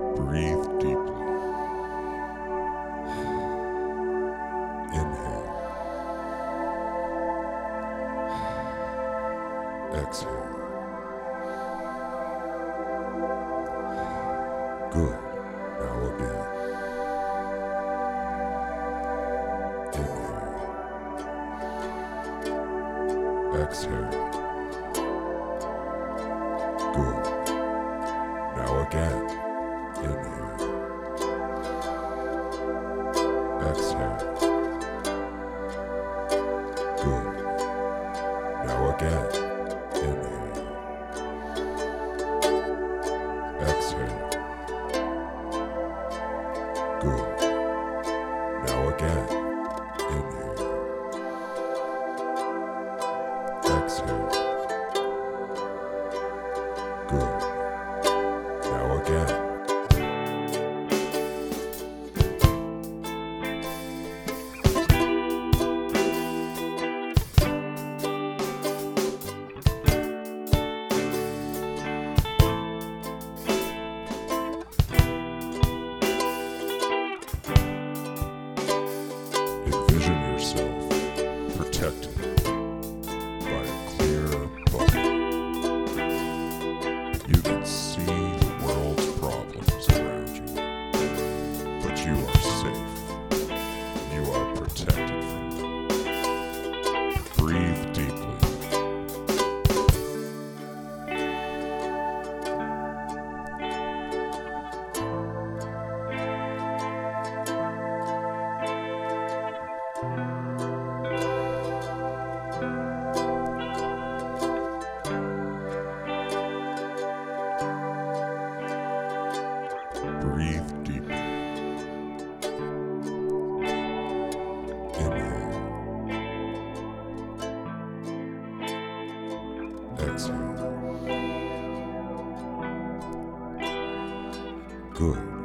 Breathe deeply. Inhale. Exhale. Good. Now again. Inhale. Exhale. Good. Now again. Inhale. Exhale. Good. Now again. Inhale. Exhale. Good. Now again. Inhale. Exhale. Good. Now again. Envision yourself protected by a clear bubble. You can see the world's problems around you, but you are safe. You are protected from them. Breathe deeply. Breathe deeply. Inhale. Exhale. Good.